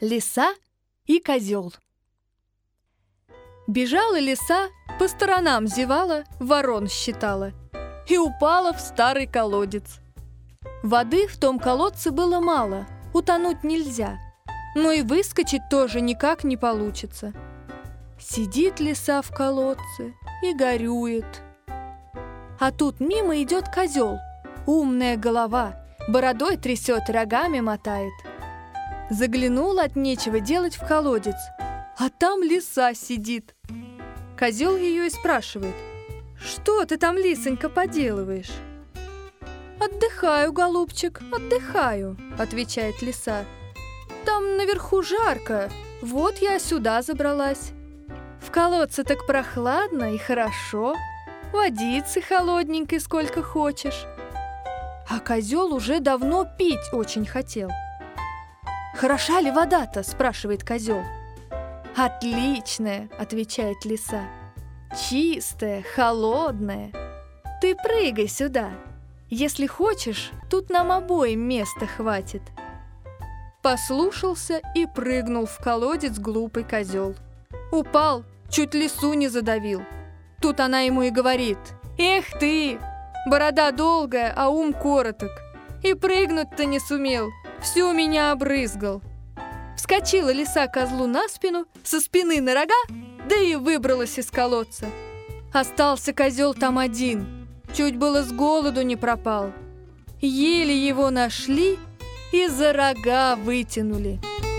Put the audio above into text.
Лиса и козел. Бежала лиса, по сторонам зевала, ворон считала и упала в старый колодец. Воды в том колодце было мало, утонуть нельзя, но и выскочить тоже никак не получится. Сидит лиса в колодце и горюет. А тут мимо идет козел, умная голова, бородой трясет, рогами мотает. Заглянул от нечего делать в колодец, а там лиса сидит. Козел ее и спрашивает: «Что ты там, лисонька, поделываешь?» «Отдыхаю, голубчик, отдыхаю», — отвечает лиса. «Там наверху жарко, вот я сюда забралась. В колодце так прохладно и хорошо, водицы холодненькой сколько хочешь». А козел уже давно пить очень хотел. «Хороша ли вода-то?» – спрашивает козел. «Отличная», – отвечает лиса. «Чистая, холодная. Ты прыгай сюда. Если хочешь, тут нам обоим места хватит». Послушался и прыгнул в колодец глупый козел. Упал, чуть лису не задавил. Тут она ему и говорит: «Эх ты, борода долгая, а ум короток. И прыгнуть-то не сумел, всю меня обрызгал». Вскочила лиса козлу на спину, со спины на рога, да и выбралась из колодца. Остался козел там один, чуть было с голоду не пропал. Еле его нашли и за рога вытянули.